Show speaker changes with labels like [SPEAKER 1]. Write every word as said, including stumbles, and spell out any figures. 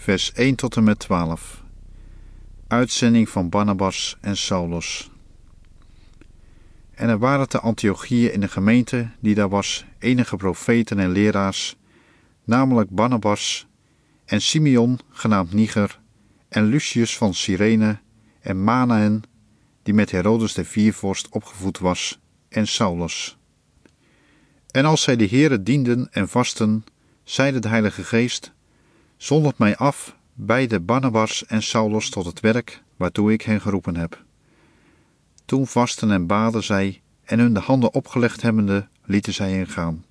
[SPEAKER 1] vers één tot en met twaalf. Uitzending van Barnabas en Saulus. En er waren te Antiochië in de gemeente die daar was enige profeten en leraars, namelijk Barnabas en Simeon genaamd Niger en Lucius van Cyrene en Manaen, die met Herodes de viervorst opgevoed was, en Saulus. En als zij de Heere dienden en vasten, zeide de Heilige Geest: zondert mij af bij de Barnabas en Saulus tot het werk waartoe ik hen geroepen heb. Toen vasten en baden zij en hun de handen opgelegd hebbende, lieten zij hen gaan.